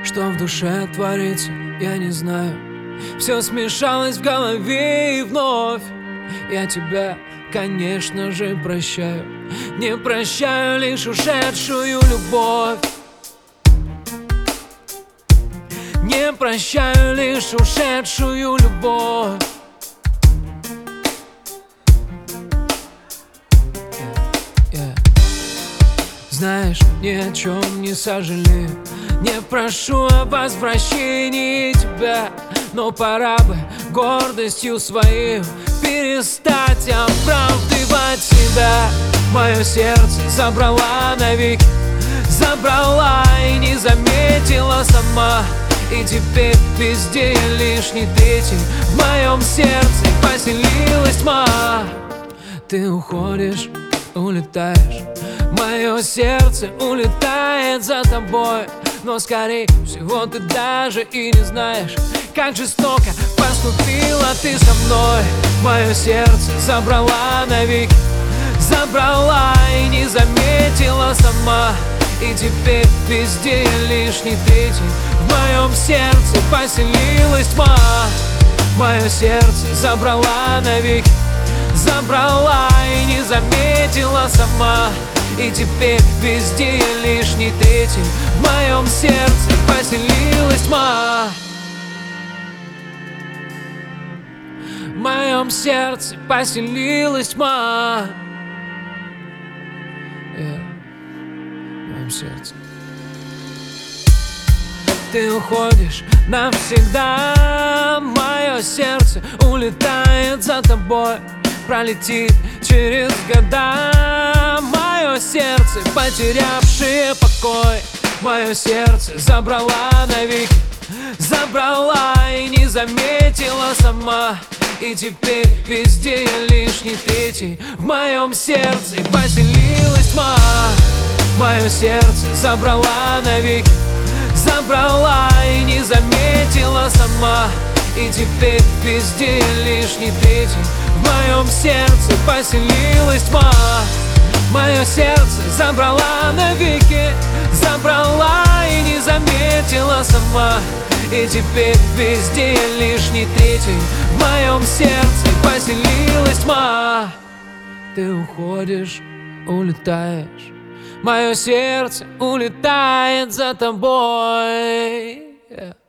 Что в душе творится, я не знаю. Все смешалось в голове и вновь. Я тебя, конечно же, прощаю. Не прощаю лишь ушедшую любовь. Не прощаю лишь ушедшую любовь. Знаешь, ни о чем не сожалею, не прошу о возвращении тебя, но пора бы гордостью своей перестать оправдывать себя. Мое сердце забрала навеки, забрала и не заметила сама. И теперь везде я лишний третий. В моем сердце поселилась тьма. Ты уходишь, улетаешь, мое сердце улетает за тобой. Но скорее всего ты даже и не знаешь, как жестоко поступила ты со мной. Мое сердце забрала навеки, забрала и не заметила сама. И теперь везде я лишний третий. В моем сердце поселилась тьма. Мое сердце забрала навеки, забрала и не заметила сама. И теперь везде я лишний третий. В моем сердце поселилась тьма. В моем сердце поселилась тьма. В моем сердце. Ты уходишь навсегда. Мое сердце улетает за тобой, пролетит через года. Мое сердце, потерявшее покой. Мое сердце забрала навеки, забрала и не заметила сама. И теперь везде я лишний третий. В моем сердце поселилась тьма. Мое сердце забрала навеки, забрала и не заметила сама. И теперь везде я лишний третий. В моем сердце поселилась тьма. Мое сердце забрала навеки, забрала и не заметила сама. И теперь везде я лишний третий. В моем сердце поселилась тьма. Ты уходишь, улетаешь, мое сердце улетает за тобой.